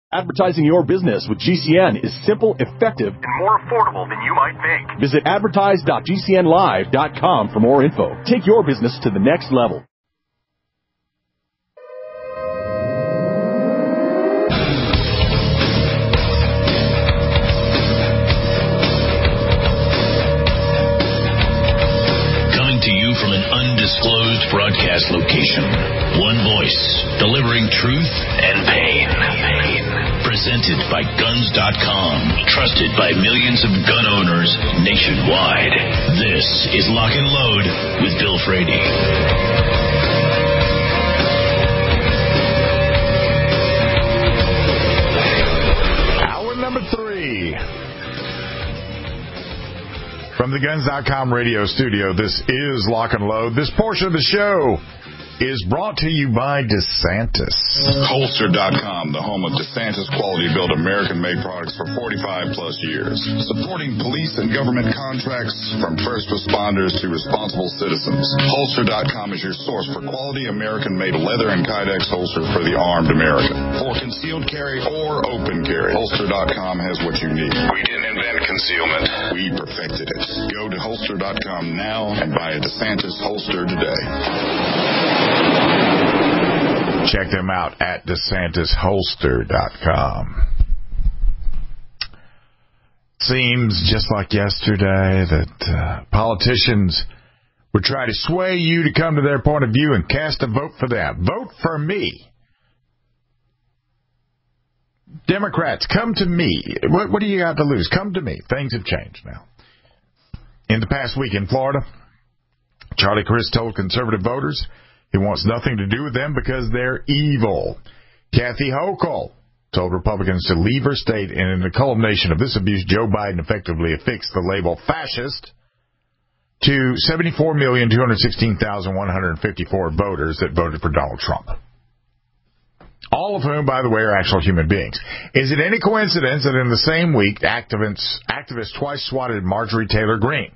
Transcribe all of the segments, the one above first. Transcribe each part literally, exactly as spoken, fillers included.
Advertising your business with G C N is simple, effective, and more affordable than you might think. Visit advertise dot g c n live dot com for more info. Take your business to the next level. Coming to you from an undisclosed broadcast location. One voice, delivering truth and pain. Presented by guns dot com, trusted by millions of gun owners nationwide. This is Lock and Load with Bill Frady. Hour number three. From the guns dot com radio studio, this is Lock and Load. This portion of the show is brought to you by DeSantis. Holster dot com, the home of DeSantis quality-built American-made products for forty-five plus years. Supporting police and government contracts from first responders to responsible citizens. Holster dot com is your source for quality American-made leather and Kydex holster for the armed American. For concealed carry or open carry, Holster dot com has what you need. We didn't invent concealment. We perfected it. Go to Holster dot com now and buy a DeSantis holster today. Check them out at DeSantis Holster dot com. Seems just like yesterday that uh, politicians would try to sway you to come to their point of view and cast a vote for them. Vote for me. Democrats, come to me. What, what do you got to lose? Come to me. Things have changed now. In the past week in Florida, Charlie Crist told conservative voters he wants nothing to do with them because they're evil. Kathy Hochul told Republicans to leave her state, and in the culmination of this abuse, Joe Biden effectively affixed the label fascist to seventy-four million, two hundred sixteen thousand, one hundred fifty-four voters that voted for Donald Trump. All of whom, by the way, are actual human beings. Is it any coincidence that in the same week, activists, activists twice swatted Marjorie Taylor Greene?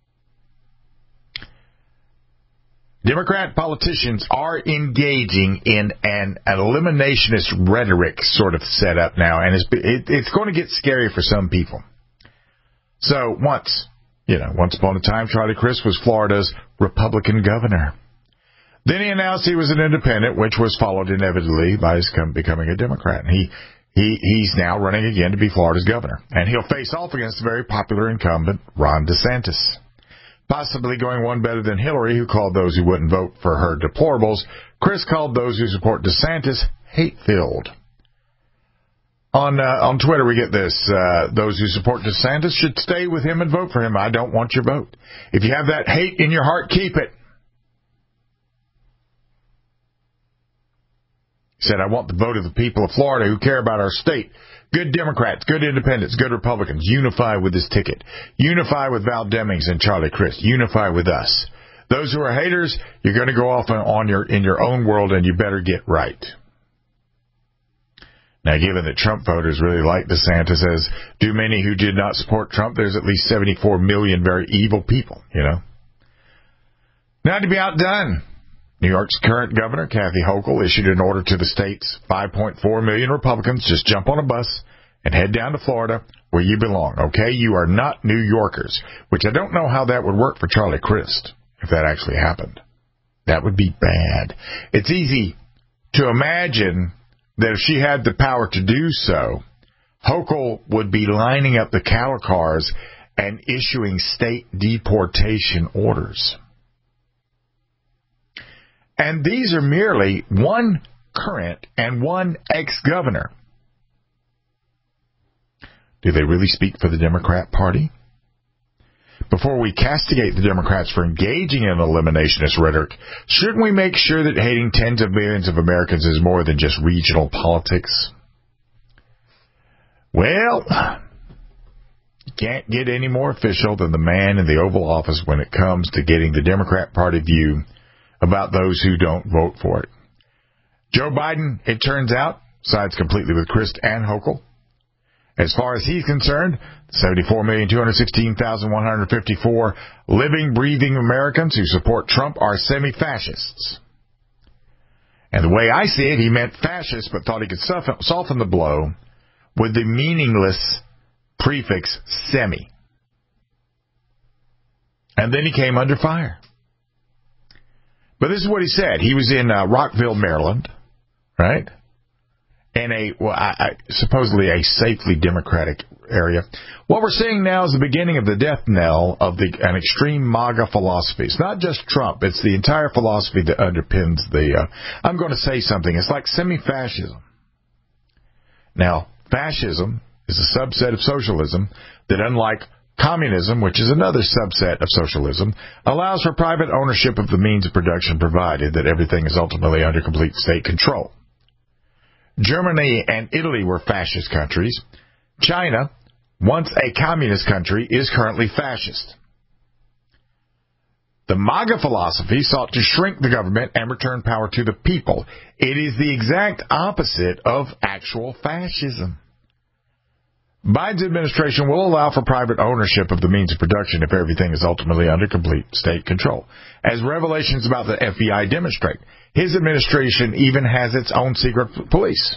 Democrat politicians are engaging in an eliminationist rhetoric sort of setup now, and it's, it, it's going to get scary for some people. So once, you know, once upon a time, Charlie Crist was Florida's Republican governor. Then he announced he was an independent, which was followed inevitably by his becoming a Democrat. And he, he he's now running again to be Florida's governor, and he'll face off against the very popular incumbent Ron DeSantis. Possibly going one better than Hillary, who called those who wouldn't vote for her deplorables. Chris called those who support DeSantis hate-filled. On uh, on Twitter, we get this. Uh, those who support DeSantis should stay with him and vote for him. I don't want your vote. If you have that hate in your heart, keep it. He said, I want the vote of the people of Florida who care about our state. Good Democrats, good Independents, good Republicans. Unify with this ticket. Unify with Val Demings and Charlie Crist. Unify with us. Those who are haters, you're going to go off on, on your in your own world, and you better get right. Now, given that Trump voters really like DeSantis, as do many who did not support Trump, there's at least seventy-four million very evil people, you know. Not to be outdone, New York's current governor, Kathy Hochul, issued an order to the state's five point four million Republicans, just jump on a bus and head down to Florida where you belong, okay? You are not New Yorkers, which I don't know how that would work for Charlie Crist, if that actually happened. That would be bad. It's easy to imagine that if she had the power to do so, Hochul would be lining up the cattle cars and issuing state deportation orders. And these are merely one current and one ex-governor. Do they really speak for the Democrat Party? Before we castigate the Democrats for engaging in eliminationist rhetoric, shouldn't we make sure that hating tens of millions of Americans is more than just regional politics? Well, you can't get any more official than the man in the Oval Office when it comes to getting the Democrat Party view about those who don't vote for it. Joe Biden, it turns out, sides completely with Crist and Hochul. As far as he's concerned, seventy-four million, two hundred sixteen thousand, one hundred fifty-four living, breathing Americans who support Trump are semi-fascists. And the way I see it, he meant fascist, but thought he could soften the blow with the meaningless prefix semi. And then he came under fire. But this is what he said. He was in uh, Rockville, Maryland, right? In a, well, I, I, supposedly a safely Democratic area. What we're seeing now is the beginning of the death knell of the an extreme MAGA philosophy. It's not just Trump. It's the entire philosophy that underpins the, uh, I'm going to say something. It's like semi-fascism. Now, fascism is a subset of socialism that, unlike communism, which is another subset of socialism, allows for private ownership of the means of production provided that everything is ultimately under complete state control. Germany and Italy were fascist countries. China, once a communist country, is currently fascist. The MAGA philosophy sought to shrink the government and return power to the people. It is the exact opposite of actual fascism. Biden's administration will allow for private ownership of the means of production if everything is ultimately under complete state control. As revelations about the F B I demonstrate, his administration even has its own secret police.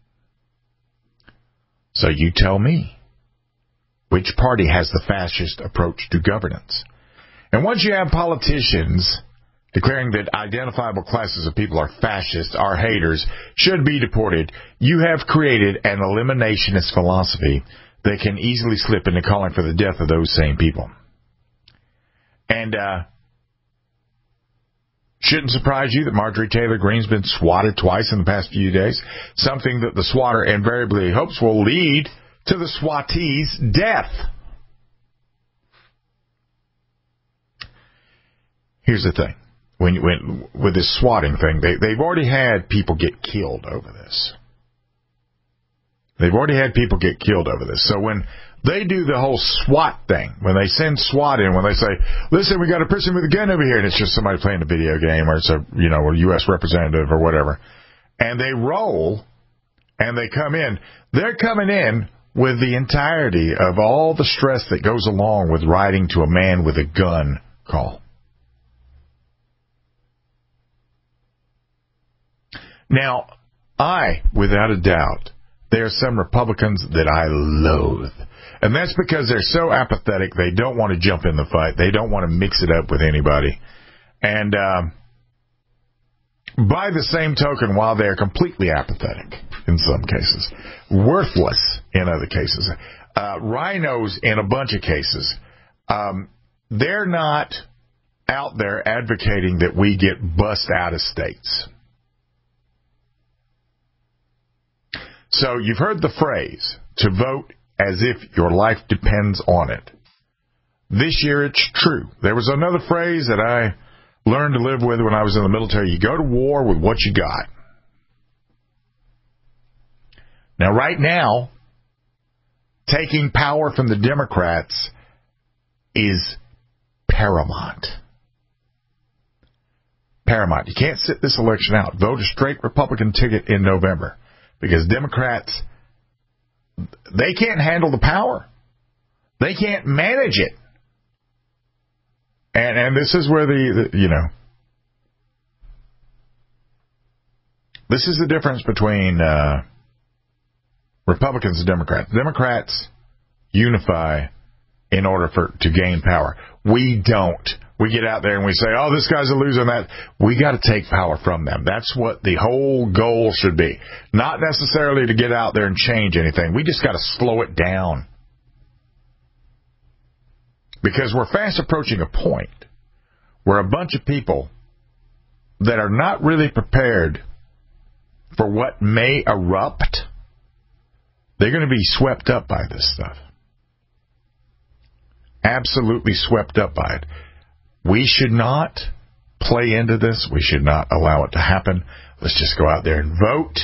So you tell me, which party has the fascist approach to governance? And once you have politicians declaring that identifiable classes of people are fascists, are haters, should be deported, you have created an eliminationist philosophy that can easily slip into calling for the death of those same people. And uh, shouldn't surprise you that Marjorie Taylor Greene's been swatted twice in the past few days, something that the swatter invariably hopes will lead to the swattee's death. Here's the thing. When, when with this swatting thing, they, they've already had people get killed over this. They've already had people get killed over this. So when they do the whole SWAT thing, when they send SWAT in, when they say, listen, we got a person with a gun over here, and it's just somebody playing a video game, or it's a, you know, a U S representative or whatever, and they roll, and they come in, they're coming in with the entirety of all the stress that goes along with riding to a man with a gun call. Now, I, without a doubt, there are some Republicans that I loathe. And that's because they're so apathetic, they don't want to jump in the fight. They don't want to mix it up with anybody. And um, by the same token, while they're completely apathetic in some cases, worthless in other cases, uh, rhinos in a bunch of cases, um, they're not out there advocating that we get bussed out of states. So you've heard the phrase, to vote as if your life depends on it. This year it's true. There was another phrase that I learned to live with when I was in the military. You go to war with what you got. Now, right now, taking power from the Democrats is paramount. Paramount. You can't sit this election out. Vote a straight Republican ticket in November. Because Democrats, they can't handle the power. They can't manage it. And and this is where the, the, you know, this is the difference between uh, Republicans and Democrats. Democrats unify in order for to gain power. We don't. We get out there and we say, oh, this guy's a loser on that. We got to take power from them. That's what the whole goal should be. Not necessarily to get out there and change anything. We just got to slow it down. Because we're fast approaching a point where a bunch of people that are not really prepared for what may erupt, they're going to be swept up by this stuff. Absolutely swept up by it. We should not play into this. We should not allow it to happen. Let's just go out there and vote.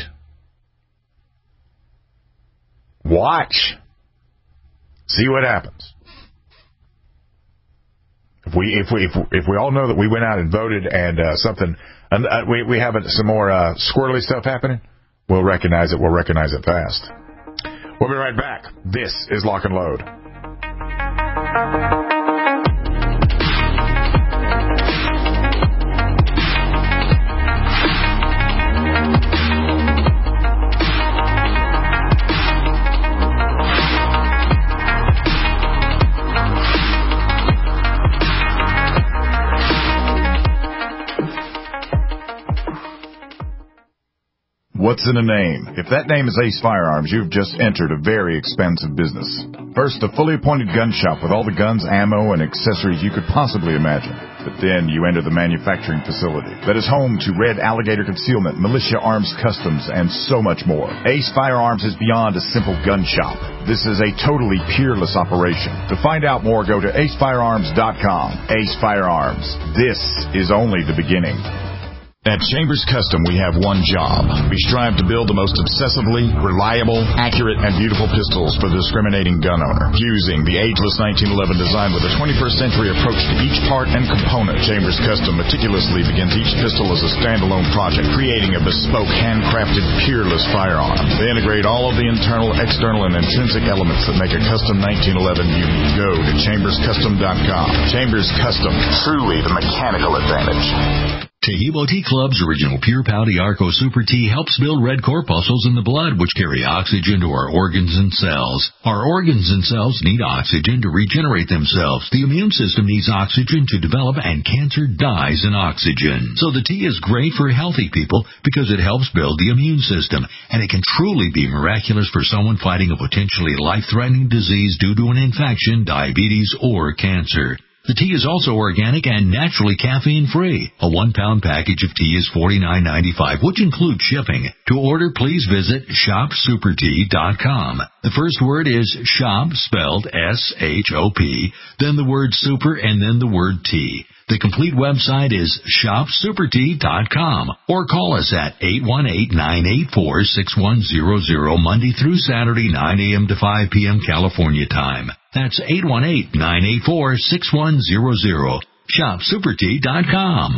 Watch. See what happens. If we if we if, if we all know that we went out and voted and uh, something and uh, we we have some more uh, squirrely stuff happening, we'll recognize it. We'll recognize it fast. We'll be right back. This is Lock and Load. What's in a name? If that name is Ace Firearms, you've just entered a very expensive business. First, a fully appointed gun shop with all the guns, ammo, and accessories you could possibly imagine. But then you enter the manufacturing facility that is home to Red Alligator Concealment, Militia Arms Customs, and so much more. Ace Firearms is beyond a simple gun shop. This is a totally peerless operation. To find out more, go to ace firearms dot com. Ace Firearms. This is only the beginning. At Chambers Custom, we have one job. We strive to build the most obsessively reliable, accurate, and beautiful pistols for the discriminating gun owner. Fusing the ageless nineteen eleven design with a twenty-first century approach to each part and component, Chambers Custom meticulously begins each pistol as a standalone project, creating a bespoke, handcrafted, peerless firearm. They integrate all of the internal, external, and intrinsic elements that make a custom nineteen eleven unique. Go to chambers custom dot com. Chambers Custom, truly the mechanical advantage. Taheebo Tea Club's original Pure Pouty Arco Super Tea helps build red corpuscles in the blood, which carry oxygen to our organs and cells. Our organs and cells need oxygen to regenerate themselves. The immune system needs oxygen to develop, and cancer dies in oxygen. So the tea is great for healthy people because it helps build the immune system, and it can truly be miraculous for someone fighting a potentially life-threatening disease due to an infection, diabetes, or cancer. The tea is also organic and naturally caffeine-free. A one-pound package of tea is forty-nine ninety-five, which includes shipping. To order, please visit shop super tea dot com. The first word is shop, spelled S H O P, then the word super, and then the word tea. The complete website is shop super tea dot com, or call us at eight one eight, nine eight four, six one zero zero Monday through Saturday, nine a.m. to five p.m. California time. That's eight one eight, nine eight four, six one zero zero. shop super tea dot com.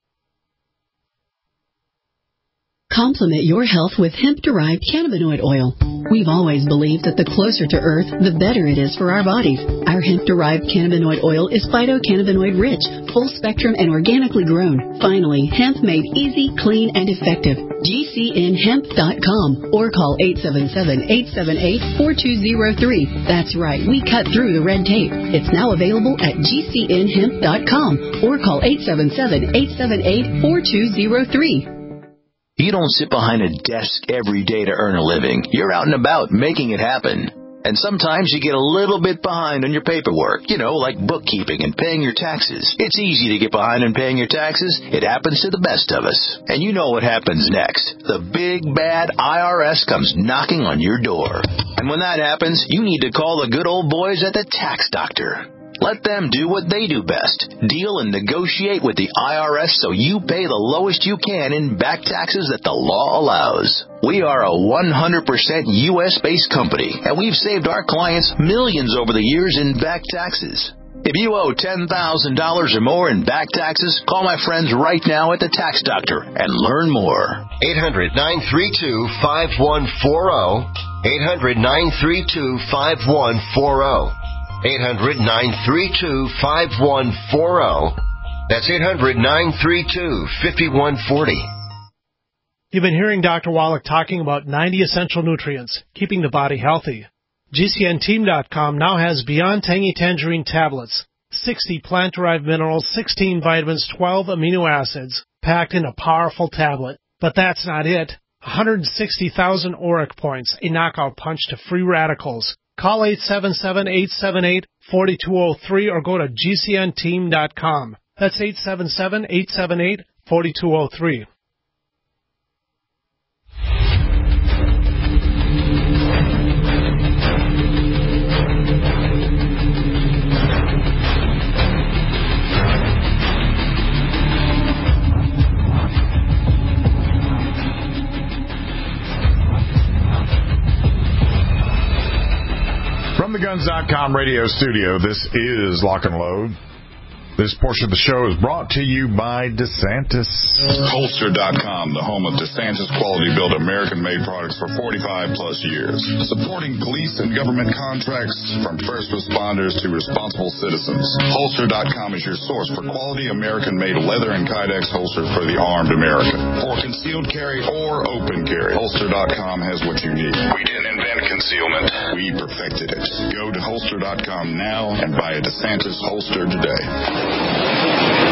Complement your health with hemp-derived cannabinoid oil. We've always believed that the closer to Earth, the better it is for our bodies. Our hemp-derived cannabinoid oil is phytocannabinoid-rich, full-spectrum, and organically grown. Finally, hemp made easy, clean, and effective. G C N hemp dot com or call eight seven seven, eight seven eight, four two zero three. That's right, we cut through the red tape. It's now available at G C N hemp dot com or call eight seven seven, eight seven eight, four two zero three. You don't sit behind a desk every day to earn a living. You're out and about making it happen. And sometimes you get a little bit behind on your paperwork, you know, like bookkeeping and paying your taxes. It's easy to get behind on paying your taxes. It happens to the best of us. And you know what happens next. The big, bad I R S comes knocking on your door. And when that happens, you need to call the good old boys at the Tax Doctor. Let them do what they do best. Deal and negotiate with the I R S so you pay the lowest you can in back taxes that the law allows. We are a one hundred percent U S-based company, and we've saved our clients millions over the years in back taxes. If you owe ten thousand dollars or more in back taxes, call my friends right now at the Tax Doctor and learn more. eight hundred, nine three two, five one four zero. eight hundred, nine three two, five one four zero. eight hundred, nine three two, five one four zero. That's eight hundred, nine three two, five one four zero. You've been hearing Doctor Wallach talking about ninety essential nutrients, keeping the body healthy. G C N team dot com now has Beyond Tangy Tangerine tablets, sixty plant-derived minerals, sixteen vitamins, twelve amino acids, packed in a powerful tablet. But that's not it. one hundred sixty thousand auric points, a knockout punch to free radicals. Call eight seven seven, eight seven eight, four two zero three or go to G C N team dot com. That's eight seven seven, eight seven eight, four two zero three. From the guns dot com radio studio, this is Lock and Load. This portion of the show is brought to you by DeSantis. Holster dot com, the home of DeSantis quality-built American-made products for forty-five plus years. Supporting police and government contracts from first responders to responsible citizens. Holster dot com is your source for quality American-made leather and Kydex holsters for the armed American. For concealed carry or open carry, Holster dot com has what you need. We didn't invent concealment. We perfected it. Go to Holster dot com now and buy a DeSantis holster today.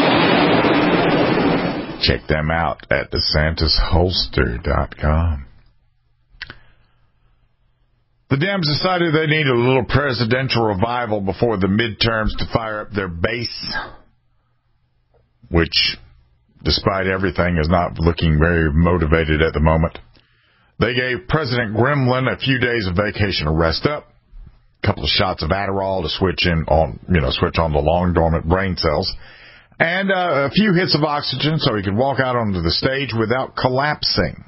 Check them out at DeSantis Holster dot com. The Dems decided they needed a little presidential revival before the midterms to fire up their base, which, despite everything, is not looking very motivated at the moment. They gave President Gremlin a few days of vacation to rest up, a couple of shots of Adderall to switch in on, you know, switch on the long dormant brain cells, and uh, a few hits of oxygen so he could walk out onto the stage without collapsing.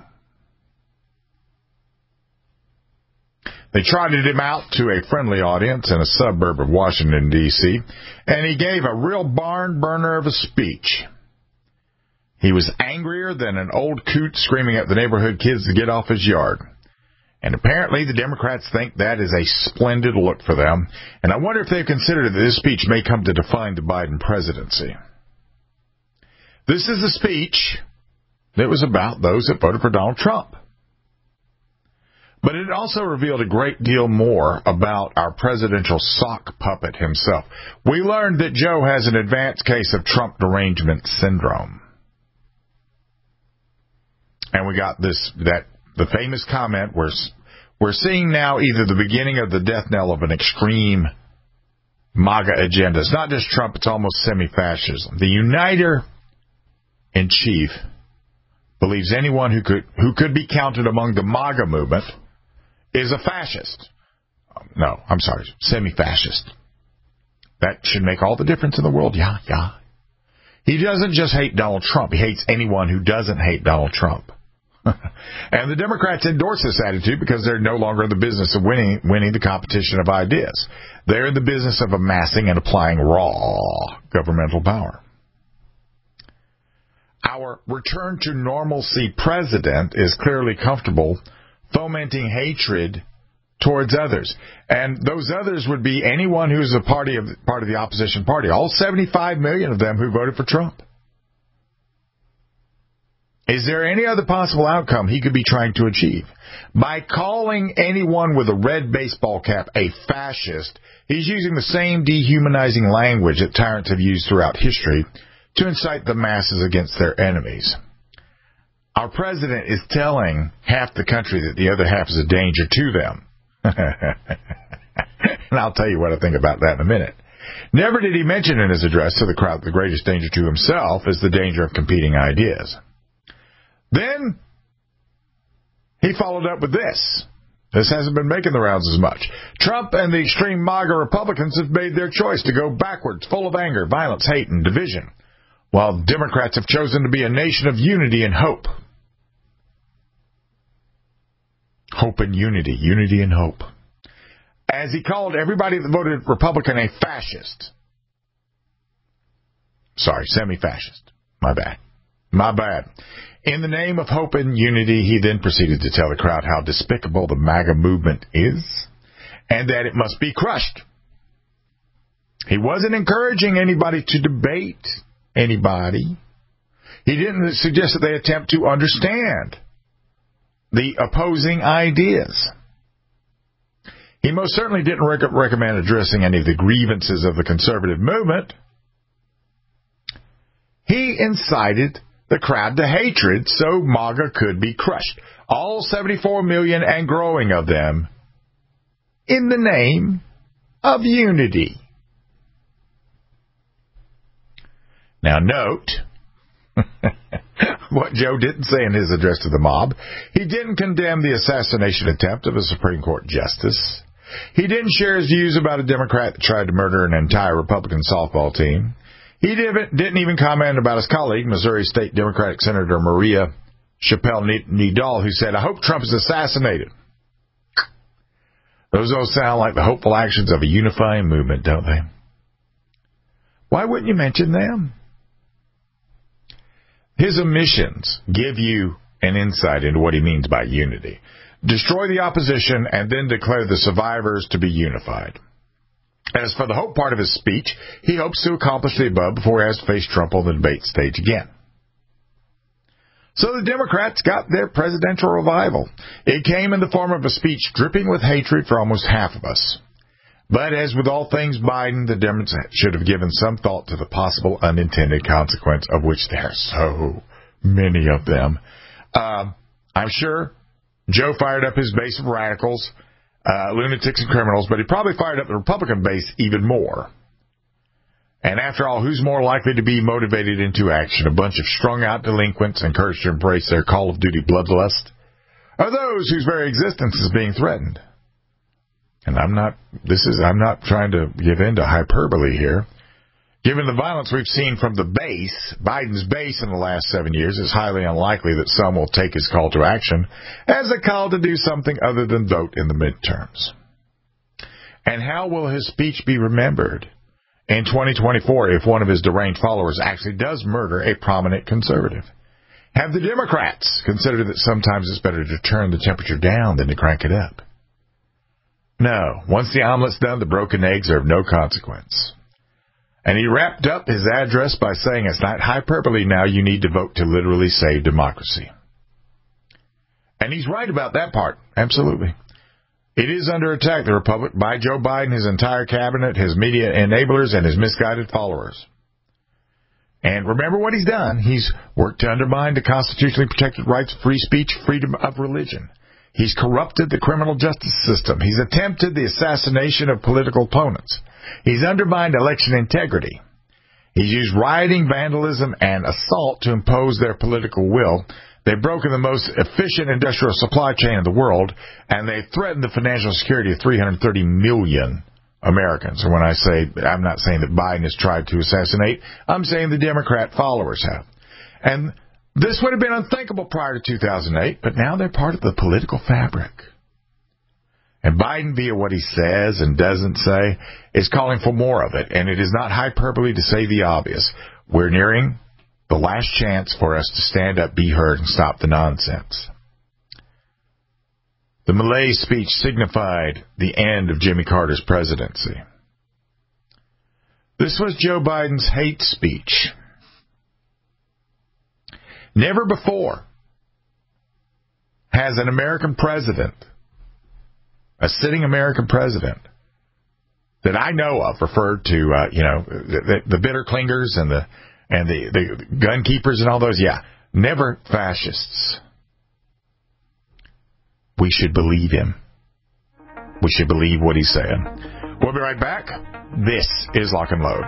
They trotted him out to a friendly audience in a suburb of Washington, D C, and he gave a real barn burner of a speech. He was angrier than an old coot screaming at the neighborhood kids to get off his yard. And apparently the Democrats think that is a splendid look for them, and I wonder if they've considered that this speech may come to define the Biden presidency. This is a speech that was about those that voted for Donald Trump. But it also revealed a great deal more about our presidential sock puppet himself. We learned that Joe has an advanced case of Trump derangement syndrome. And we got this, that, the famous comment, we're, we're seeing now either the beginning of the death knell of an extreme MAGA agenda. It's not just Trump, it's almost semi-fascism. The uniter in chief believes anyone who could, who could be counted among the MAGA movement is a fascist. No, I'm sorry, semi-fascist. That should make all the difference in the world. Yeah, yeah. He doesn't just hate Donald Trump. He hates anyone who doesn't hate Donald Trump. And the Democrats endorse this attitude because they're no longer in the business of winning, winning the competition of ideas. They're in the business of amassing and applying raw governmental power. Our return to normalcy president is clearly comfortable fomenting hatred towards others. And those others would be anyone who's a party of part of the opposition party, all seventy-five million of them who voted for Trump. Is there any other possible outcome he could be trying to achieve? By calling anyone with a red baseball cap a fascist, he's using the same dehumanizing language that tyrants have used throughout history to incite the masses against their enemies. Our president is telling half the country that the other half is a danger to them. And I'll tell you what I think about that in a minute. Never did he mention in his address to the crowd that the greatest danger to himself is the danger of competing ideas. Then he followed up with this. This hasn't been making the rounds as much. Trump and the extreme MAGA Republicans have made their choice to go backwards, full of anger, violence, hate, and division, while Democrats have chosen to be a nation of unity and hope. Hope and unity. Unity and hope. As he called everybody that voted Republican a fascist. Sorry, semi-fascist. My bad. My bad. In the name of hope and unity, he then proceeded to tell the crowd how despicable the MAGA movement is and that it must be crushed. He wasn't encouraging anybody to debate anybody. He didn't suggest that they attempt to understand the opposing ideas. He most certainly didn't rec- recommend addressing any of the grievances of the conservative movement. He incited the crowd to hatred so MAGA could be crushed. All seventy-four million and growing of them in the name of unity. Now note what Joe didn't say in his address to the mob. He didn't condemn the assassination attempt of a Supreme Court justice. He didn't share his views about a Democrat that tried to murder an entire Republican softball team. He didn't even comment about his colleague, Missouri State Democratic Senator Maria Chappelle-Nedal, who said, "I hope Trump is assassinated." Those all sound like the hopeful actions of a unifying movement, don't they? Why wouldn't you mention them? His omissions give you an insight into what he means by unity. Destroy the opposition and then declare the survivors to be unified. As for the hope part of his speech, he hopes to accomplish the above before he has to face Trump on the debate stage again. So the Democrats got their presidential revival. It came in the form of a speech dripping with hatred for almost half of us. But as with all things Biden, the Democrats should have given some thought to the possible unintended consequence, of which there are so many of them. Uh, I'm sure Joe fired up his base of radicals. uh, lunatics and criminals, but he probably fired up the Republican base even more. And after all, who's more likely to be motivated into action? A bunch of strung-out delinquents encouraged to embrace their Call of Duty bloodlust? Or those whose very existence is being threatened? And I'm not, this is, I'm not trying to give in to hyperbole here. Given the violence we've seen from the base, Biden's base in the last seven years, it's highly unlikely that some will take his call to action as a call to do something other than vote in the midterms. And how will his speech be remembered in twenty twenty-four if one of his deranged followers actually does murder a prominent conservative? Have the Democrats considered that sometimes it's better to turn the temperature down than to crank it up? No. Once the omelet's done, the broken eggs are of no consequence. And he wrapped up his address by saying it's not hyperbole now, you need to vote to literally save democracy. And he's right about that part, absolutely. It is under attack, the Republic, by Joe Biden, his entire cabinet, his media enablers, and his misguided followers. And remember what he's done. He's worked to undermine the constitutionally protected rights of free speech, freedom of religion. He's corrupted the criminal justice system. He's attempted the assassination of political opponents. He's undermined election integrity. He's used rioting, vandalism, and assault to impose their political will. They've broken the most efficient industrial supply chain in the world, and they've threatened the financial security of three hundred thirty million Americans. And when I say, I'm not saying that Biden has tried to assassinate, I'm saying the Democrat followers have. And this would have been unthinkable prior to two thousand eight, but now they're part of the political fabric. And Biden, via what he says and doesn't say, is calling for more of it. And it is not hyperbole to say the obvious. We're nearing the last chance for us to stand up, be heard, and stop the nonsense. The Malay speech signified the end of Jimmy Carter's presidency. This was Joe Biden's hate speech. Never before has an American president, a sitting American president, that I know of referred to, uh, you know, the, the bitter clingers and the and the, the gun keepers and all those. Yeah, never fascists. We should believe him. We should believe what he's saying. We'll be right back. This is Lock and Load.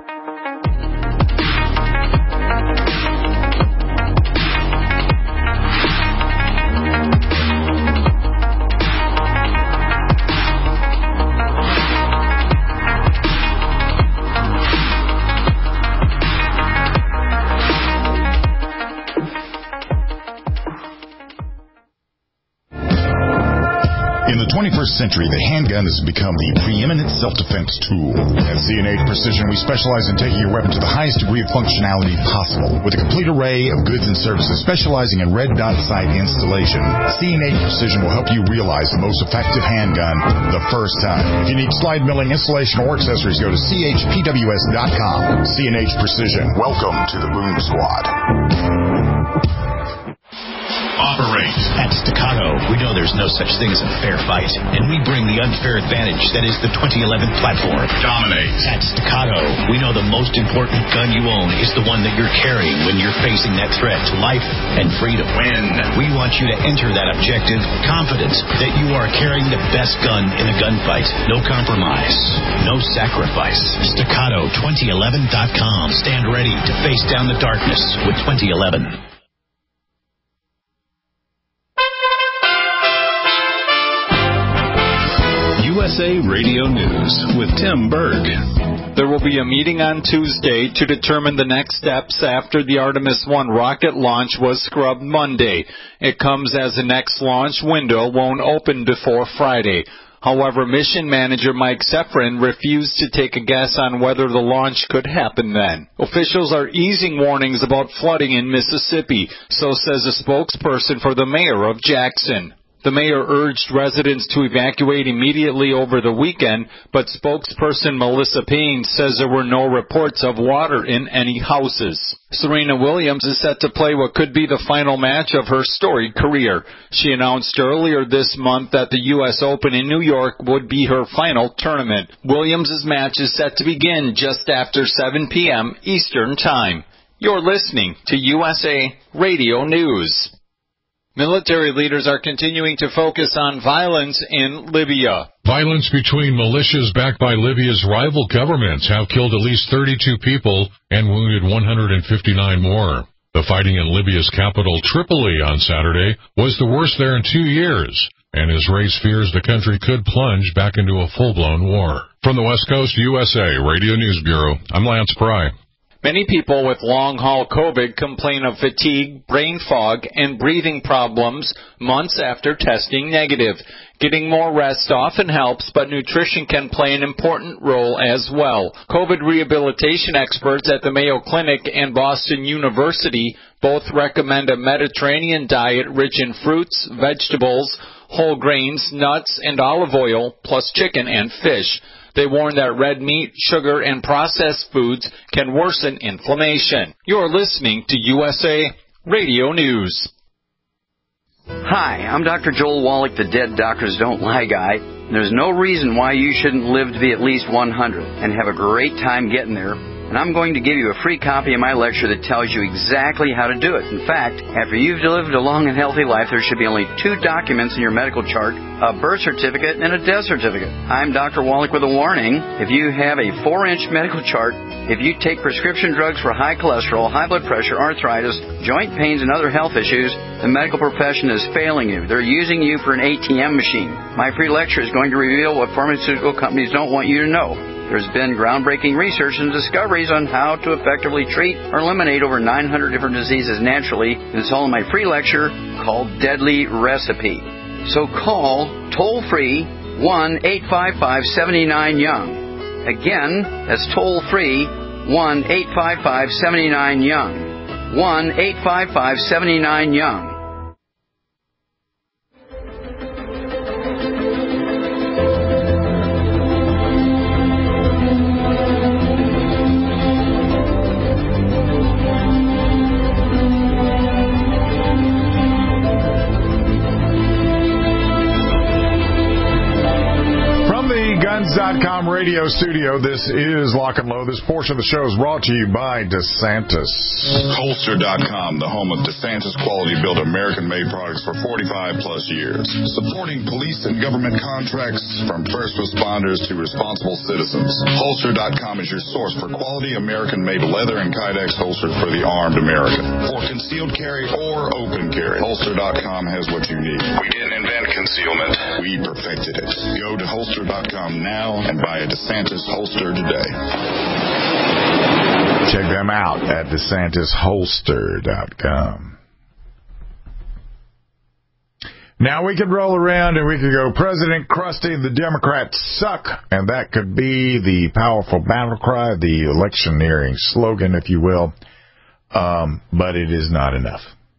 In the twenty-first century, the handgun has become the preeminent self-defense tool. At C and H Precision, we specialize in taking your weapon to the highest degree of functionality possible. With a complete array of goods and services specializing in red dot sight installation, C and H Precision will help you realize the most effective handgun the first time. If you need slide milling, installation, or accessories, go to C H P W S dot com. C and H Precision. Welcome to the Boom Squad. Operate. At Staccato, we know there's no such thing as a fair fight, and we bring the unfair advantage that is the twenty eleven platform. Dominate. At Staccato, we know the most important gun you own is the one that you're carrying when you're facing that threat to life and freedom. Win. We want you to enter that objective confident that you are carrying the best gun in a gunfight. No compromise. No sacrifice. Staccato twenty eleven dot com. Stand ready to face down the darkness with twenty eleven. U S A Radio News with Tim Berg. There will be a meeting on Tuesday to determine the next steps after the Artemis one rocket launch was scrubbed Monday. It comes as the next launch window won't open before Friday. However, mission manager Mike Sefrin refused to take a guess on whether the launch could happen then. Officials are easing warnings about flooding in Mississippi, so says a spokesperson for the mayor of Jackson. The mayor urged residents to evacuate immediately over the weekend, but spokesperson Melissa Payne says there were no reports of water in any houses. Serena Williams is set to play what could be the final match of her storied career. She announced earlier this month that the U S Open in New York would be her final tournament. Williams' match is set to begin just after seven p.m. Eastern Time. You're listening to U S A Radio News. Military leaders are continuing to focus on violence in Libya. Violence between militias backed by Libya's rival governments have killed at least thirty-two people and wounded one hundred fifty-nine more. The fighting in Libya's capital, Tripoli, on Saturday was the worst there in two years, and has raised fears the country could plunge back into a full-blown war. From the West Coast U S A Radio News Bureau, I'm Lance Pry. Many people with long-haul COVID complain of fatigue, brain fog, and breathing problems months after testing negative. Getting more rest often helps, but nutrition can play an important role as well. COVID rehabilitation experts at the Mayo Clinic and Boston University both recommend a Mediterranean diet rich in fruits, vegetables, whole grains, nuts, and olive oil, plus chicken and fish. They warn that red meat, sugar, and processed foods can worsen inflammation. You're listening to U S A Radio News. Hi, I'm Doctor Joel Wallach, the Dead Doctors Don't Lie guy. There's no reason why you shouldn't live to be at least one hundred and have a great time getting there. And I'm going to give you a free copy of my lecture that tells you exactly how to do it. In fact, after you've lived a long and healthy life, there should be only two documents in your medical chart, a birth certificate and a death certificate. I'm Doctor Wallach with a warning. If you have a four-inch medical chart, if you take prescription drugs for high cholesterol, high blood pressure, arthritis, joint pains, and other health issues, the medical profession is failing you. They're using you for an A T M machine. My free lecture is going to reveal what pharmaceutical companies don't want you to know. There's been groundbreaking research and discoveries on how to effectively treat or eliminate over nine hundred different diseases naturally. It's all in my free lecture called Deadly Recipe. So call toll-free one eight five five, seven nine, young. Again, that's toll-free one eight five five, seven nine, young. one eight five five, seven nine, young. Guns dot com radio studio. This is Lock and Load. This portion of the show is brought to you by DeSantis. Holster dot com, the home of DeSantis quality-built American-made products for forty-five plus years. Supporting police and government contracts from first responders to responsible citizens. Holster dot com is your source for quality American-made leather and Kydex holsters for the armed American. For concealed carry or open carry, Holster dot com has what you need. We didn't invent concealment. We perfected it. Go to Holster dot com now and buy a DeSantis holster today. Check them out at DeSantis Holster dot com. Now we could roll around and we could go, President Krusty, the Democrats suck, and that could be the powerful battle cry, the electioneering slogan, if you will, um, but it is not enough.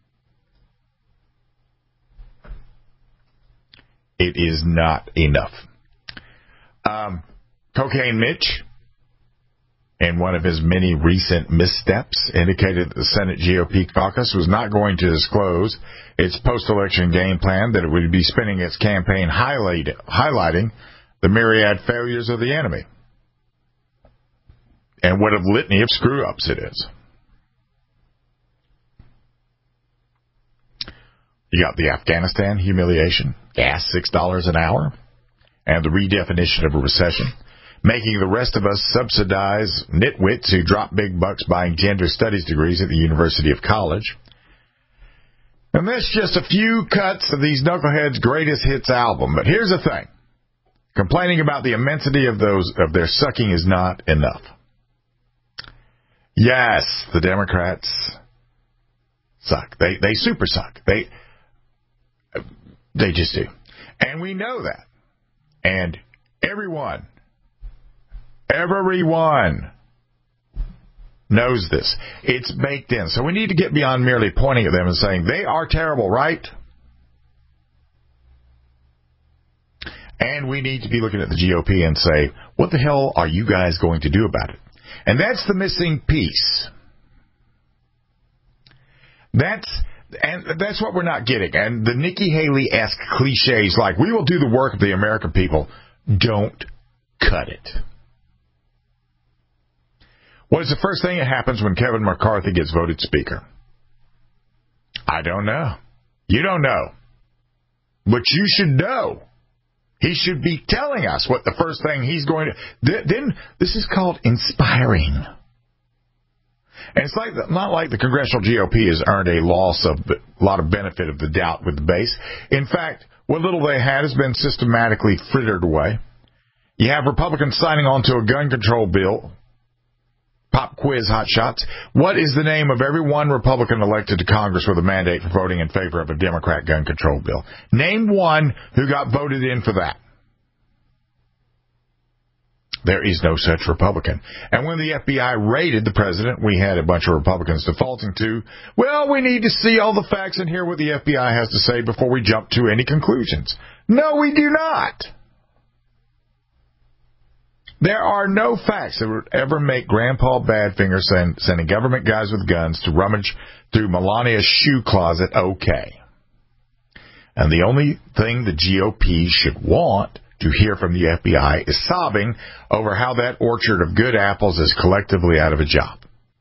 It is not enough. Um, Cocaine Mitch, in one of his many recent missteps, indicated that the Senate G O P caucus was not going to disclose its post-election game plan, that it would be spending its campaign highlight, highlighting the myriad failures of the enemy and what a litany of screw-ups it is. You got the Afghanistan humiliation, gas six dollars an hour, and the redefinition of a recession, making the rest of us subsidize nitwits who drop big bucks buying gender studies degrees at the University of College. And that's just a few cuts of these knuckleheads' greatest hits album. But here's the thing. Complaining about the immensity of those of their sucking is not enough. Yes, the Democrats suck. They they super suck. They they just do. And we know that. And everyone, everyone knows this. It's baked in. So we need to get beyond merely pointing at them and saying, they are terrible, right? And we need to be looking at the G O P and say, what the hell are you guys going to do about it? And that's the missing piece. That's and that's what we're not getting. And the Nikki Haley-esque cliches like, we will do the work of the American people, don't cut it. What is the first thing that happens when Kevin McCarthy gets voted Speaker? I don't know. You don't know. But you should know. He should be telling us what the first thing he's going to... Then this is called inspiring. And it's like not like the congressional G O P has earned a loss of a lot of benefit of the doubt with the base. In fact, what little they had has been systematically frittered away. You have Republicans signing on to a gun control bill. Pop quiz, hot shots. What is the name of every one Republican elected to Congress with a mandate for voting in favor of a Democrat gun control bill? Name one who got voted in for that. There is no such Republican. And when the F B I raided the president, we had a bunch of Republicans defaulting to, well, we need to see all the facts and hear what the F B I has to say before we jump to any conclusions. No, we do not. There are no facts that would ever make Grandpa Badfinger send, sending government guys with guns to rummage through Melania's shoe closet okay. And the only thing the G O P should want to hear from the F B I is sobbing over how that orchard of good apples is collectively out of a job.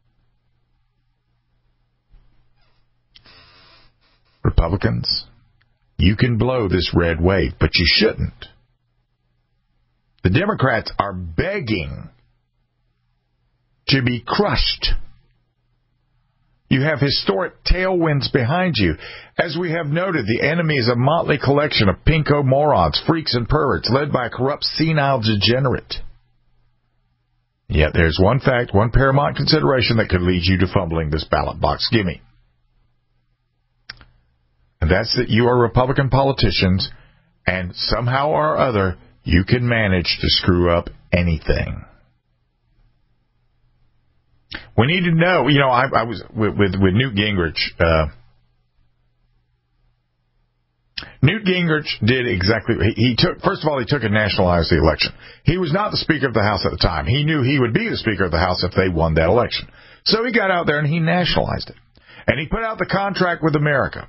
Republicans, you can blow this red wave, but you shouldn't. The Democrats are begging to be crushed. You have historic tailwinds behind you. As we have noted, the enemy is a motley collection of pinko morons, freaks, and perverts, led by a corrupt, senile degenerate. Yet there's one fact, one paramount consideration that could lead you to fumbling this ballot box gimme. And that's that you are Republican politicians, and somehow or other, you can manage to screw up anything. We need to know, you know, I, I was with, with, with Newt Gingrich. Uh, Newt Gingrich did exactly, he, he took, first of all, he took and nationalized the election. He was not the Speaker of the House at the time. He knew he would be the Speaker of the House if they won that election. So he got out there and he nationalized it. And he put out the contract with America.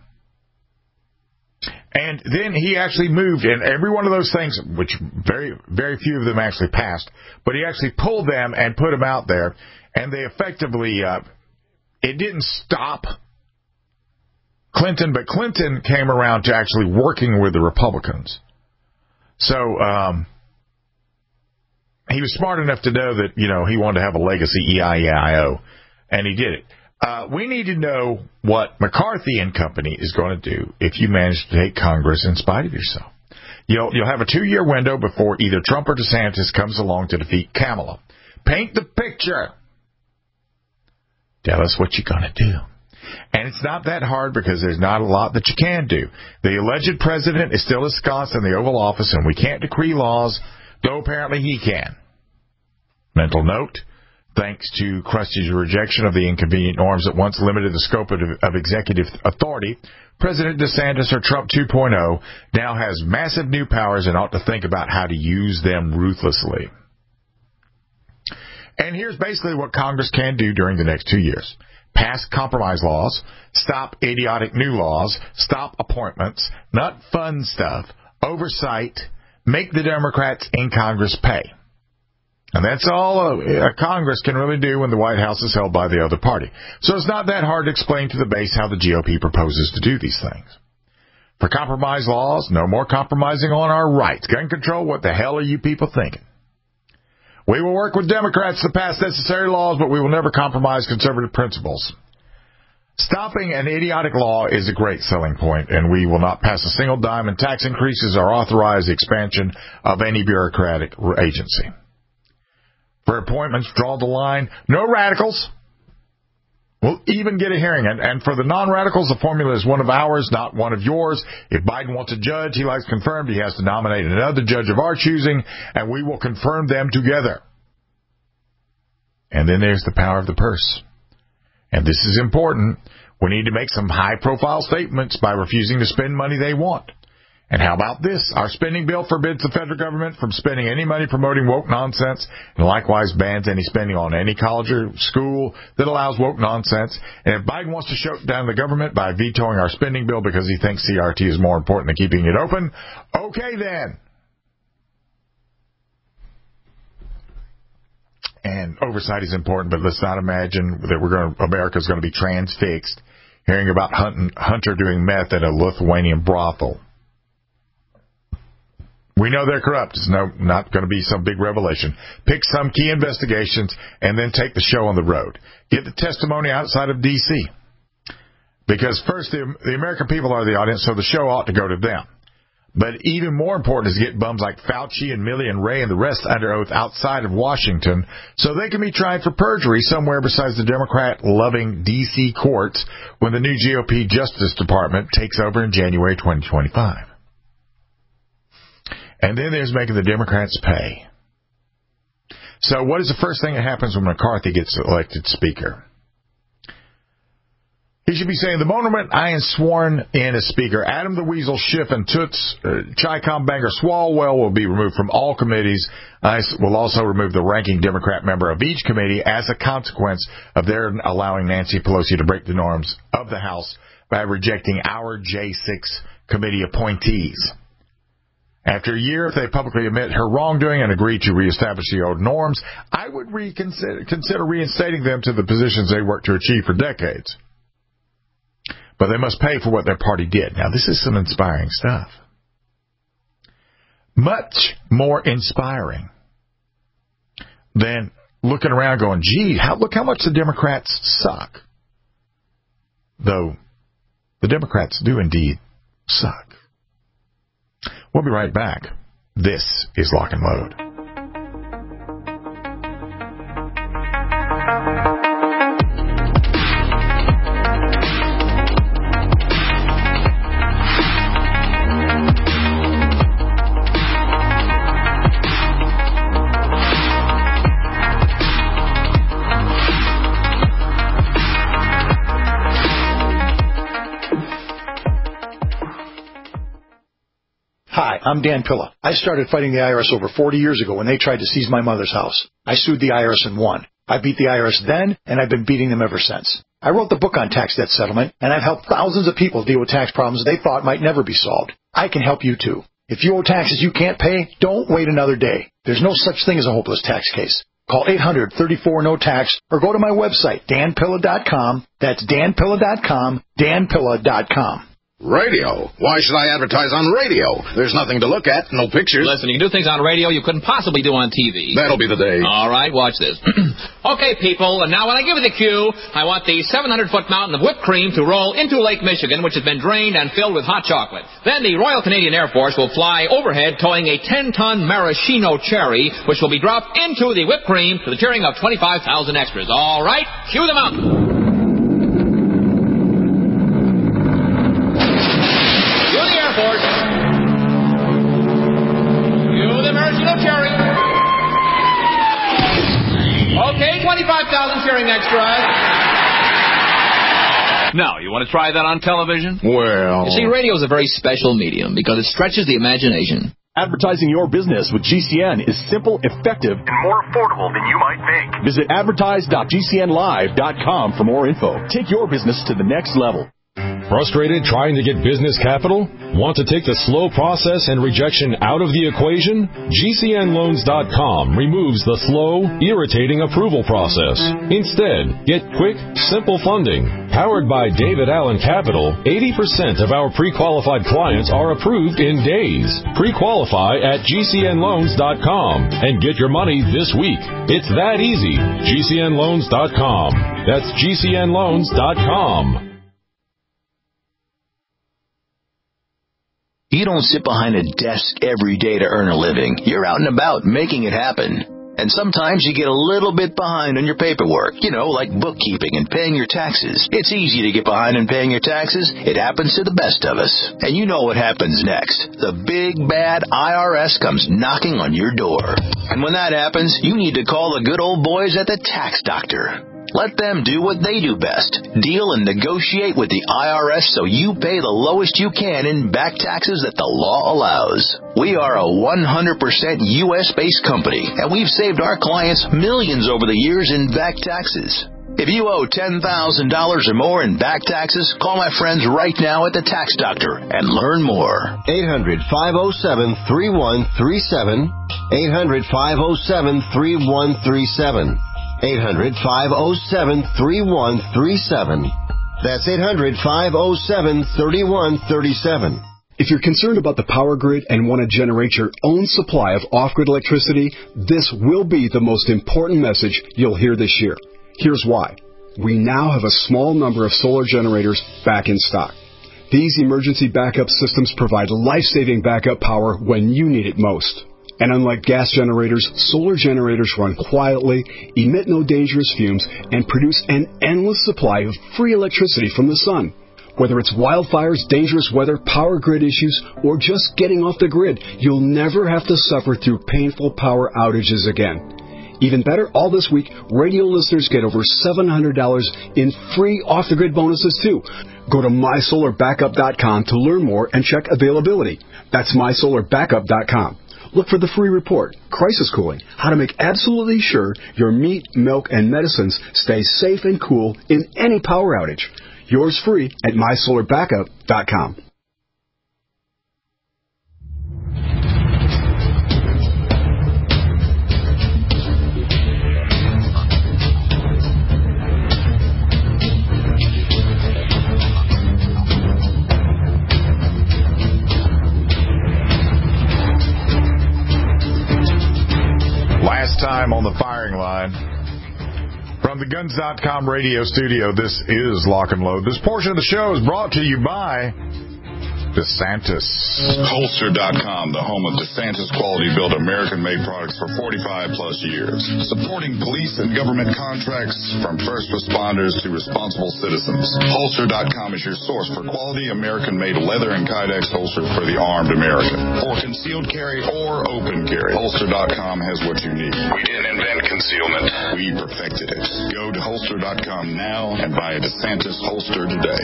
And then he actually moved, and every one of those things, which very, very few of them actually passed, but he actually pulled them and put them out there, and they effectively, uh, it didn't stop Clinton, but Clinton came around to actually working with the Republicans. So um, he was smart enough to know that, you know, he wanted to have a legacy, E I E I O, and he did it. Uh, we need to know what McCarthy and company is going to do if you manage to take Congress in spite of yourself. You'll, you'll have a two-year window before either Trump or DeSantis comes along to defeat Kamala. Paint the picture. Tell us what you're going to do. And it's not that hard because there's not a lot that you can do. The alleged president is still ensconced in the Oval Office, and we can't decree laws, though apparently he can. Mental note. Thanks to Krusty's rejection of the inconvenient norms that once limited the scope of, of executive authority, President DeSantis, or Trump two point oh, now has massive new powers and ought to think about how to use them ruthlessly. And here's basically what Congress can do during the next two years. Pass compromise laws, stop idiotic new laws, stop appointments, not fun stuff, oversight, make the Democrats in Congress pay. And that's all a, a Congress can really do when the White House is held by the other party. So it's not that hard to explain to the base how the G O P proposes to do these things. For compromise laws, no more compromising on our rights. Gun control, what the hell are you people thinking? We will work with Democrats to pass necessary laws, but we will never compromise conservative principles. Stopping an idiotic law is a great selling point, and we will not pass a single dime in tax increases or authorize the expansion of any bureaucratic agency. For appointments, draw the line. No radicals. We'll even get a hearing. And, and for the non-radicals, the formula is one of ours, not one of yours. If Biden wants a judge he likes confirmed, he has to nominate another judge of our choosing, and we will confirm them together. And then there's the power of the purse. And this is important. We need to make some high-profile statements by refusing to spend money they want. And how about this? Our spending bill forbids the federal government from spending any money promoting woke nonsense, and likewise bans any spending on any college or school that allows woke nonsense. And if Biden wants to shut down the government by vetoing our spending bill because he thinks C R T is more important than keeping it open, okay then. And oversight is important, but let's not imagine that we're going to, America's going to be transfixed hearing about Hunter doing meth at a Lithuanian brothel. We know they're corrupt. It's no, not going to be some big revelation. Pick some key investigations and then take the show on the road. Get the testimony outside of D C Because first, the, the American people are the audience, so the show ought to go to them. But even more important is to get bums like Fauci and Milley and Ray and the rest under oath outside of Washington so they can be tried for perjury somewhere besides the Democrat-loving D C courts when the new G O P Justice Department takes over in January twenty twenty-five. And then there's making the Democrats pay. So what is the first thing that happens when McCarthy gets elected Speaker? He should be saying, the moment I am sworn in as Speaker, Adam the Weasel Schiff and Toots, uh, Chi-Com Banger Swalwell will be removed from all committees. I will also remove the ranking Democrat member of each committee as a consequence of their allowing Nancy Pelosi to break the norms of the House by rejecting our J six committee appointees. After a year, if they publicly admit her wrongdoing and agree to reestablish the old norms, I would reconsider consider reinstating them to the positions they worked to achieve for decades. But they must pay for what their party did. Now, this is some inspiring stuff. Much more inspiring than looking around going, gee, how, look how much the Democrats suck. Though the Democrats do indeed suck. We'll be right back. This is Lock and Load. Hi, I'm Dan Pilla. I started fighting the I R S over forty years ago when they tried to seize my mother's house. I sued the I R S and won. I beat the I R S then, and I've been beating them ever since. I wrote the book on tax debt settlement, and I've helped thousands of people deal with tax problems they thought might never be solved. I can help you too. If you owe taxes you can't pay, don't wait another day. There's no such thing as a hopeless tax case. Call eight hundred, thirty-four, no tax or go to my website, dan pilla dot com. That's dan pilla dot com, dan pilla dot com. Radio? Why should I advertise on radio? There's nothing to look at, no pictures. Listen, you can do things on radio you couldn't possibly do on T V. That'll be the day. All right, watch this. Okay, people, and now when I give you the cue, I want the seven hundred foot mountain of whipped cream to roll into Lake Michigan, which has been drained and filled with hot chocolate. Then the Royal Canadian Air Force will fly overhead towing a ten ton maraschino cherry, which will be dropped into the whipped cream to the cheering of twenty-five thousand extras. All right, cue the mountain. Cherry. Okay, twenty-five thousand cheering extras. Now, you want to try that on television? Well... You see, radio is a very special medium because it stretches the imagination. Advertising your business with G C N is simple, effective, and more affordable than you might think. Visit advertise dot g c n live dot com for more info. Take your business to the next level. Frustrated trying to get business capital? Want to take the slow process and rejection out of the equation? G C N loans dot com removes the slow, irritating approval process. Instead, get quick, simple funding. Powered by David Allen Capital, eighty percent of our pre-qualified clients are approved in days. Pre-qualify at G C N loans dot com and get your money this week. It's that easy. G C N loans dot com. That's G C N loans dot com. You don't sit behind a desk every day to earn a living. You're out and about making it happen. And sometimes you get a little bit behind on your paperwork, you know, like bookkeeping and paying your taxes. It's easy to get behind on paying your taxes. It happens to the best of us. And you know what happens next. The big, bad I R S comes knocking on your door. And when that happens, you need to call the good old boys at the Tax Doctor. Let them do what they do best. Deal and negotiate with the I R S so you pay the lowest you can in back taxes that the law allows. We are a one hundred percent U S based company, and we've saved our clients millions over the years in back taxes. If you owe ten thousand dollars or more in back taxes, call my friends right now at the Tax Doctor and learn more. eight hundred, five oh seven, three one three seven. eight hundred, five oh seven, three one three seven. eight hundred, five oh seven, three one three seven. That's eight hundred, five oh seven, three one three seven. If you're concerned about the power grid and want to generate your own supply of off-grid electricity, this will be the most important message you'll hear this year. Here's why. We now have a small number of solar generators back in stock. These emergency backup systems provide life-saving backup power when you need it most. And unlike gas generators, solar generators run quietly, emit no dangerous fumes, and produce an endless supply of free electricity from the sun. Whether it's wildfires, dangerous weather, power grid issues, or just getting off the grid, you'll never have to suffer through painful power outages again. Even better, all this week, radio listeners get over seven hundred dollars in free off-the-grid bonuses, too. Go to my solar backup dot com to learn more and check availability. That's my solar backup dot com. Look for the free report, Crisis Cooling, how to make absolutely sure your meat, milk, and medicines stay safe and cool in any power outage. Yours free at my solar backup dot com. Last time on the firing line. From the Guns dot com radio studio, this is Lock and Load. This portion of the show is brought to you by DeSantis. Holster dot com, the home of DeSantis quality built American-made products for forty-five plus years. Supporting police and government contracts from first responders to responsible citizens. Holster dot com is your source for quality American-made leather and Kydex holsters for the armed American. For concealed carry or open carry, Holster dot com has what you need. We didn't invent concealment. We perfected it. Go to Holster dot com now and buy a DeSantis holster today.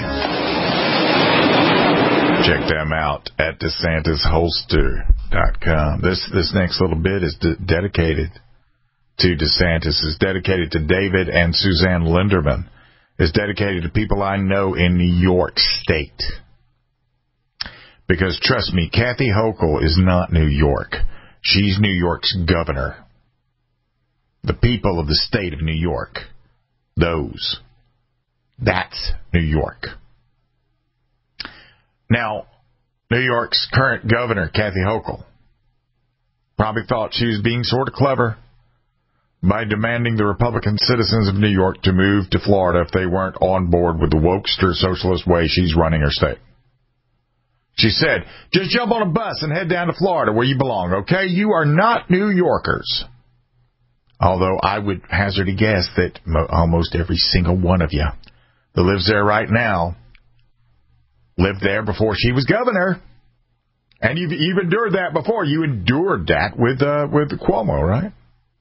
Check them out at DeSantis Holster dot com. This this next little bit is de- dedicated to DeSantis. It's dedicated to David and Suzanne Linderman. It's dedicated to people I know in New York State. Because trust me, Kathy Hochul is not New York. She's New York's governor. The people of the state of New York. Those. That's New York. Now, New York's current governor, Kathy Hochul, probably thought she was being sort of clever by demanding the Republican citizens of New York to move to Florida if they weren't on board with the wokester socialist way she's running her state. She said, just jump on a bus and head down to Florida where you belong, okay? You are not New Yorkers. Although I would hazard a guess that mo- almost every single one of you that lives there right now lived there before she was governor. And you've, you've endured that before. You endured that with uh, with Cuomo, right?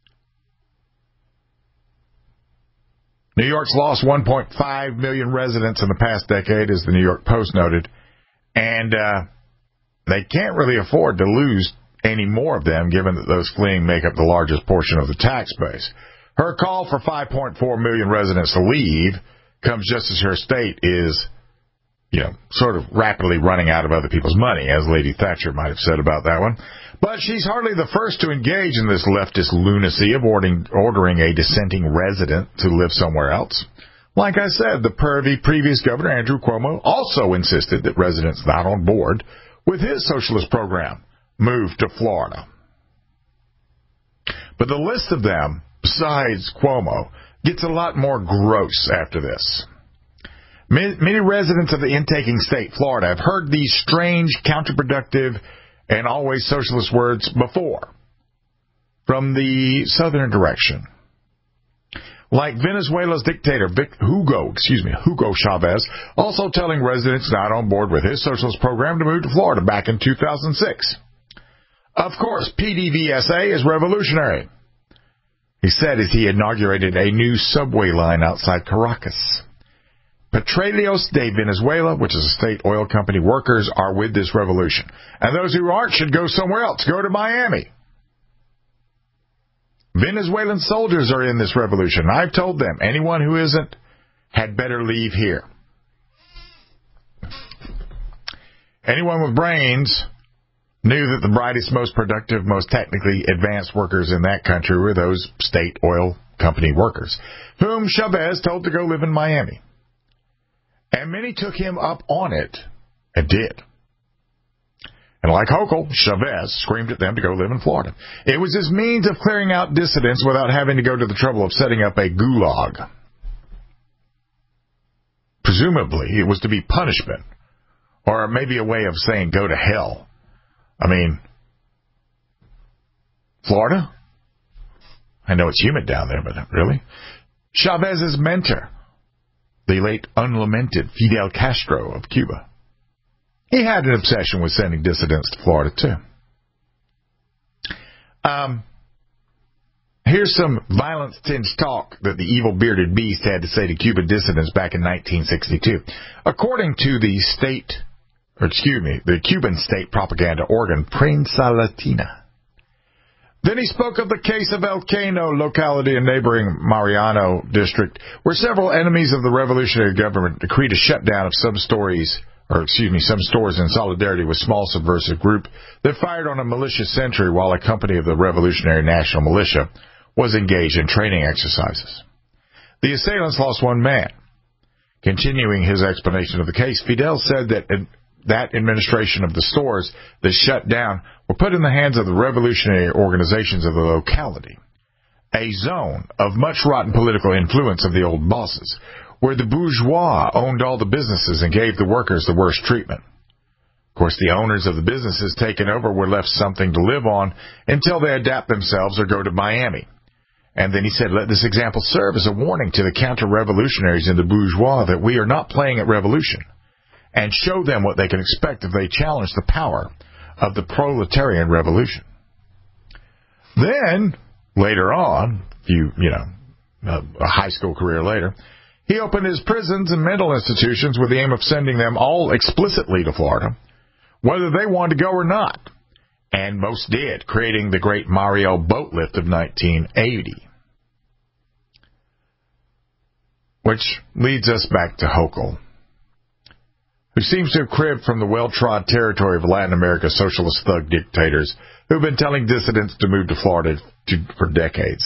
New York's lost one point five million residents in the past decade, as the New York Post noted. And uh, they can't really afford to lose any more of them, given that those fleeing make up the largest portion of the tax base. Her call for five point four million residents to leave comes just as her state is, you know, sort of rapidly running out of other people's money, as Lady Thatcher might have said about that one. But she's hardly the first to engage in this leftist lunacy of ordering, ordering a dissenting resident to live somewhere else. Like I said, the pervy previous governor, Andrew Cuomo, also insisted that residents not on board with his socialist program move to Florida. But the list of them, besides Cuomo, gets a lot more gross after this. Many residents of the intaking state, Florida, have heard these strange, counterproductive, and always socialist words before from the southern direction. Like Venezuela's dictator, Vic Hugo, excuse me, Hugo Chavez, also telling residents not on board with his socialist program to move to Florida back in two thousand six. Of course, P D V S A is revolutionary. He said as he inaugurated a new subway line outside Caracas. Petróleos de Venezuela, which is a state oil company, workers are with this revolution. And those who aren't should go somewhere else. Go to Miami. Venezuelan soldiers are in this revolution. I've told them, anyone who isn't had better leave here. Anyone with brains knew that the brightest, most productive, most technically advanced workers in that country were those state oil company workers, whom Chavez told to go live in Miami. And many took him up on it and did. And like Hochul, Chavez screamed at them to go live in Florida. It was his means of clearing out dissidents without having to go to the trouble of setting up a gulag. Presumably, it was to be punishment, or maybe a way of saying go to hell. I mean, Florida? I know it's humid down there, but really? Chavez's mentor, the late unlamented Fidel Castro of Cuba. He had an obsession with sending dissidents to Florida, too. Um, here's some violence-tinged talk that the evil bearded beast had to say to Cuban dissidents back in nineteen sixty-two. According to the state, or excuse me, the Cuban state propaganda organ, Prensa Latina. Then he spoke of the case of El Cano locality in neighboring Mariano district, where several enemies of the revolutionary government decreed a shutdown of some stories, or excuse me, some stores in solidarity with small subversive group that fired on a militia sentry while a company of the Revolutionary National Militia was engaged in training exercises. The assailants lost one man. Continuing his explanation of the case, Fidel said that that administration of the stores that shut down were put in the hands of the revolutionary organizations of the locality, a zone of much rotten political influence of the old bosses, where the bourgeois owned all the businesses and gave the workers the worst treatment. Of course, the owners of the businesses taken over were left something to live on until they adapt themselves or go to Miami. And then he said, let this example serve as a warning to the counter-revolutionaries and the bourgeois that we are not playing at revolution, and show them what they can expect if they challenge the power of the proletarian revolution. Then, later on, you, you know, a high school career later, he opened his prisons and mental institutions with the aim of sending them all explicitly to Florida, whether they wanted to go or not. And most did, creating the great Mario boat lift of nineteen eighty. Which leads us back to Hochul, who seems to have cribbed from the well-trod territory of Latin America socialist thug dictators who have been telling dissidents to move to Florida to, for decades.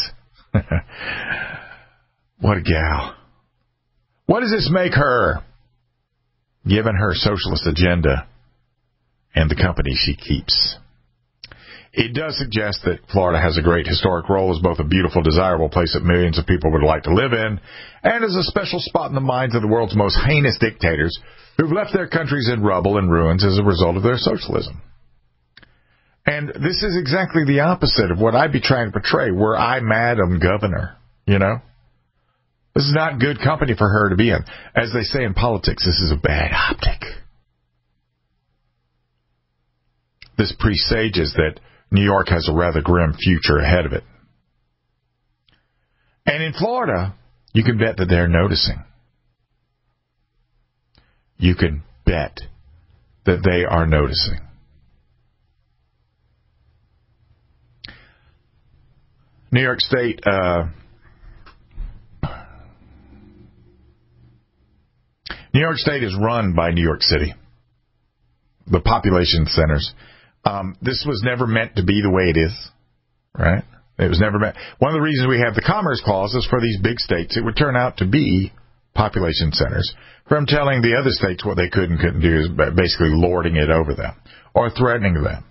What a gal. What does this make her, given her socialist agenda and the company she keeps? It does suggest that Florida has a great historic role as both a beautiful, desirable place that millions of people would like to live in, and as a special spot in the minds of the world's most heinous dictators who've left their countries in rubble and ruins as a result of their socialism. And this is exactly the opposite of what I'd be trying to portray, were I Madam Governor, you know? This is not good company for her to be in. As they say in politics, this is a bad optic. This presages that New York has a rather grim future ahead of it. And in Florida, you can bet that they're noticing. You can bet that they are noticing. New York State, uh, New York State is run by New York City, the population centers. Um, this was never meant to be the way it is, right? It was never meant. One of the reasons we have the Commerce Clause is for these big states. It would turn out to be population centers from telling the other states what they could and couldn't do, is basically lording it over them or threatening them.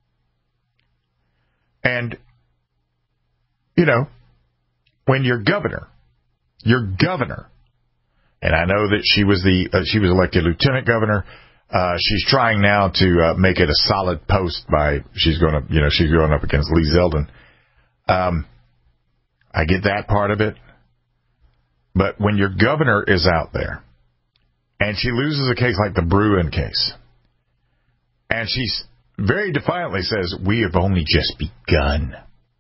And, you know, when your governor, your governor, and I know that she was the uh, she was elected lieutenant governor. Uh, she's trying now to uh, make it a solid post by, she's going to, you know, she's going up against Lee Zeldin. Um, I get that part of it. But when your governor is out there and she loses a case like the Bruen case, and she very defiantly says, we have only just begun.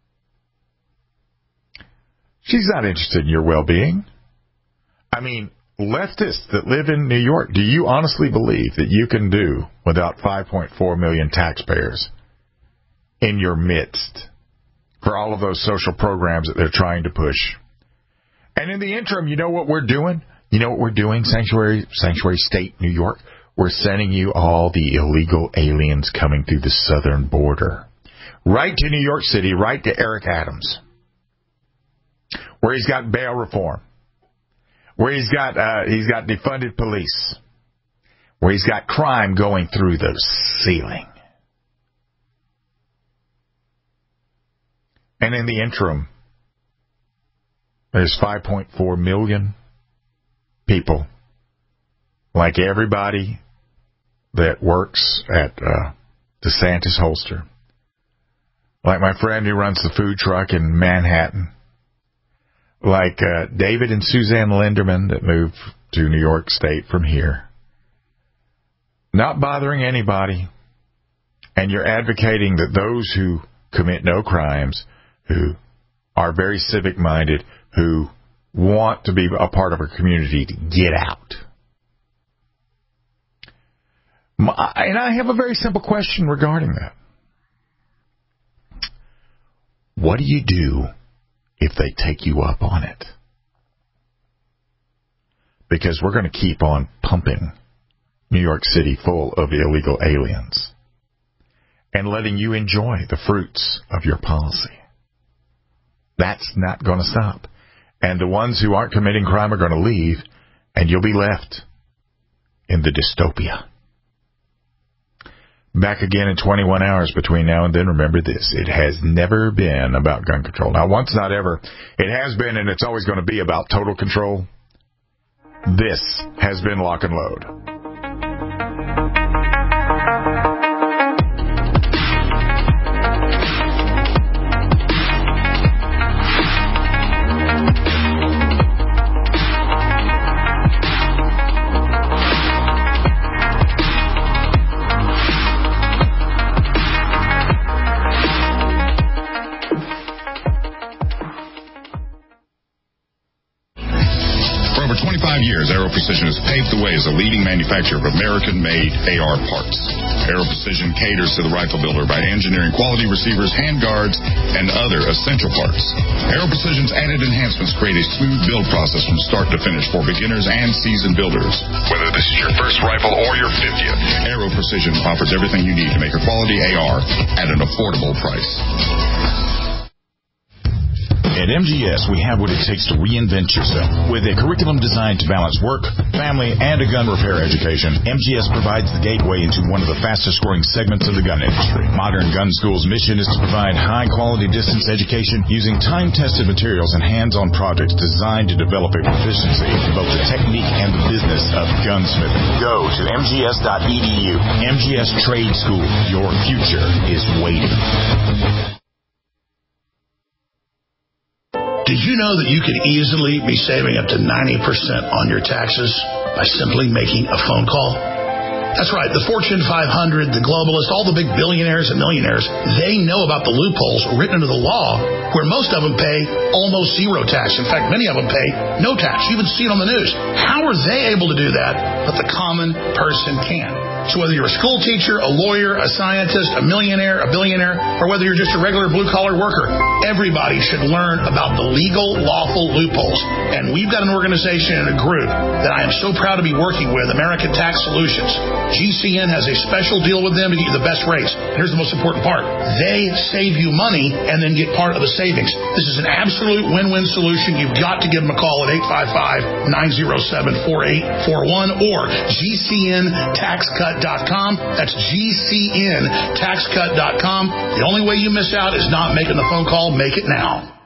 She's not interested in your well-being. I mean, leftists that live in New York, do you honestly believe that you can do without five point four million taxpayers in your midst for all of those social programs that they're trying to push? And in the interim, you know what we're doing? You know what we're doing, Sanctuary, Sanctuary State, New York? We're sending you all the illegal aliens coming through the southern border. Right to New York City, right to Eric Adams, where he's got bail reform, where he's got uh, he's got defunded police, where he's got crime going through the ceiling. And in the interim, there's five point four million people, like everybody that works at uh, DeSantis Holster, like my friend who runs the food truck in Manhattan, like uh, David and Suzanne Linderman that moved to New York State from here, not bothering anybody, and you're advocating that those who commit no crimes, who are very civic-minded, who want to be a part of our community, to get out. And I have a very simple question regarding that. What do you do if they take you up on it? Because we're going to keep on pumping New York City full of illegal aliens and letting you enjoy the fruits of your policy. That's not going to stop. And the ones who aren't committing crime are going to leave, and you'll be left in the dystopia. Back again in twenty-one hours between now and then. Remember this, it has never been about gun control. Now, once, not ever, it has been, and it's always going to be about total control. This has been Lock and Load. Years, Aero Precision has paved the way as a leading manufacturer of American-made A R parts. Aero Precision caters to the rifle builder by engineering quality receivers, handguards, and other essential parts. Aero Precision's added enhancements create a smooth build process from start to finish for beginners and seasoned builders. Whether this is your first rifle or your fiftieth, Aero Precision offers everything you need to make a quality A R at an affordable price. At M G S, we have what it takes to reinvent yourself. With a curriculum designed to balance work, family, and a gun repair education, M G S provides the gateway into one of the fastest-growing segments of the gun industry. Modern Gun School's mission is to provide high-quality distance education using time-tested materials and hands-on projects designed to develop a proficiency in both the technique and the business of gunsmithing. Go to M G S dot E D U. M G S Trade School. Your future is waiting. Did you know that you could easily be saving up to ninety percent on your taxes by simply making a phone call? That's right. The Fortune five hundred, the globalists, all the big billionaires and millionaires, they know about the loopholes written into the law where most of them pay almost zero tax. In fact, many of them pay no tax. You even see it on the news. How are they able to do that, but the common person can? So whether you're a school teacher, a lawyer, a scientist, a millionaire, a billionaire, or whether you're just a regular blue-collar worker, everybody should learn about the legal, lawful loopholes. And we've got an organization and a group that I am so proud to be working with, American Tax Solutions. G C N has a special deal with them to get you the best rates. Here's the most important part. They save you money and then get part of the savings. This is an absolute win-win solution. You've got to give them a call at eight five five, nine oh seven, four eight four one or G C N tax cut dot com. That's G C N tax cut dot com. The only way you miss out is not making the phone call. Make it now.